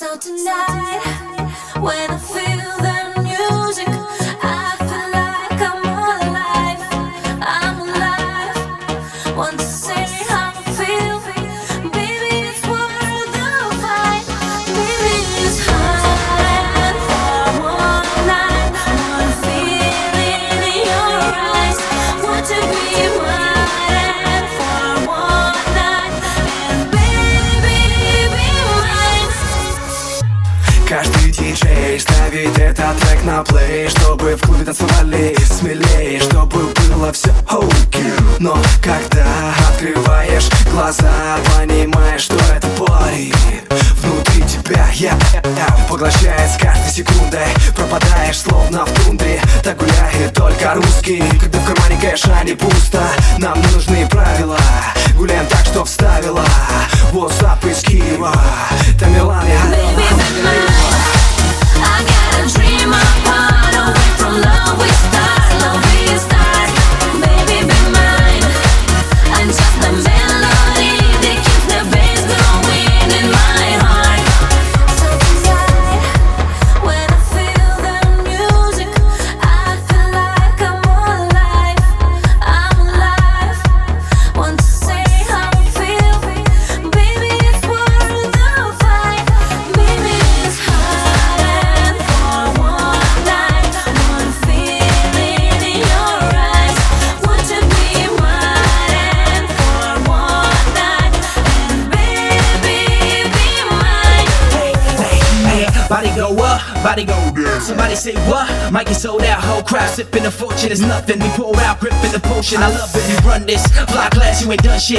So tonight, when I feel the music, I feel like I'm alive. I'm alive. Want to say how I feel, baby, it's worth the fight. Baby, it's hard for one night, one feeling in your eyes. Want to be mine for one night, and baby, be mine. Каждый диджей ставит этот трек на плей, чтобы в клубе танцевали смелее, чтобы было все окей. Но когда открываешь глаза, понимаешь, что это парень внутри тебя, поглощает с каждой секундой. Пропадаешь словно в тундре, так гуляет только русский. Когда в кармане кэша не пусто, нам не нужны правила. Гуляем так, что вставила WhatsApp из Киева Тамерлан, Baby, be mine. I got a dream apart, away from love we start, love we start. Baby, be mine. I'm just a melody that keeps the bass going in my heart. So tonight, when I feel the music, I feel like I'm alive. I'm alive. Want to say how I feel, baby, it's worth the fight. Baby, it's hard for one night, one feeling in your eyes. Want to be mine for one night, and baby, be mine. Hey, body go up, body go down. Somebody say what? Might get sold out, whole crowd sipping the fortune is nothing. We pour out, gripping the potion. I love it, you run this fly class, you ain't done shit.